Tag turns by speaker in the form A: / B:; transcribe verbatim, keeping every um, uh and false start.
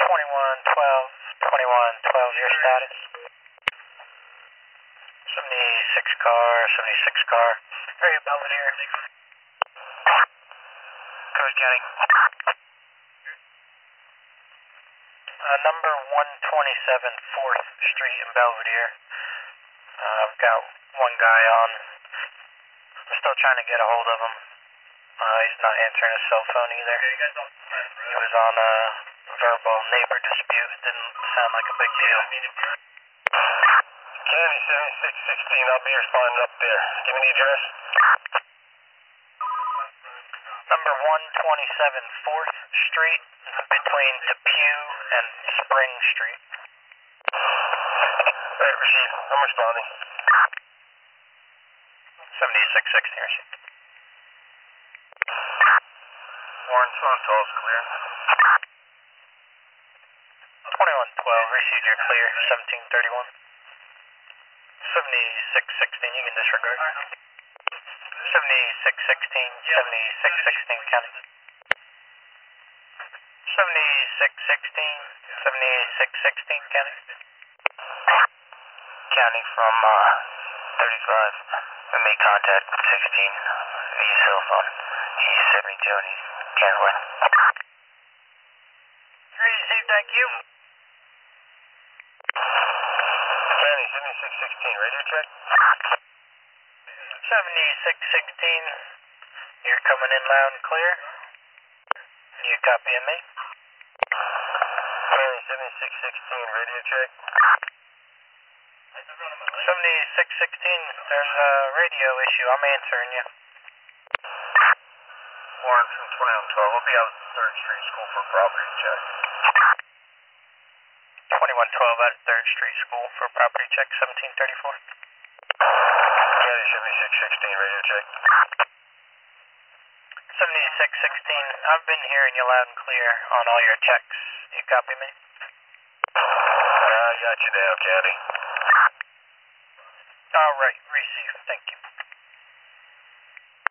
A: twenty-one twelve, twenty-one twelve, your status. seventy-six car, seventy-six car. Area Belvedere. Coast County. Uh, number one twenty-seven fourth Street in Belvedere. Uh, I've got one guy on. I'm still trying to get a hold of him. Uh, he's not answering his cell phone either. He was on a verbal neighbor dispute. It didn't sound like a big deal.
B: County seventy-six sixteen, I'll be responding up there. Give me the address.
A: Number one twenty-seven fourth Street, between Depew and Spring Street.
B: Alright, receive. I'm responding.
A: seventy-six sixteen, receive.
B: Warren Sontal is clear.
A: twenty-one twelve, received your clear, seventeen thirty-one. seventy-six sixteen, you can disregard. seventy-six sixteen, seventy-six sixteen, county. seventy-six sixteen, seventy-six sixteen, county.
B: County from uh, thirty-five. We made contact with sixteen via cell phone. He's seventy-two and he's canceling.
A: Received, thank you.
B: County seventy-six sixteen, radio check.
A: seventy-six sixteen, you're coming in loud and clear. You copying me?
B: County seventy-six sixteen, radio check.
A: seventy-six sixteen, there's a radio issue. I'm answering you.
B: Warren from twenty-one twelve. We'll be out at third Street School for property check.
A: twenty-one twelve at third Street School for property check, seventeen thirty-four.
B: County seventy-six sixteen, radio check.
A: seventy-six sixteen, I've been hearing you loud and clear on all your checks. You copy me?
B: I got you now, County.
A: All right, receive. Thank you.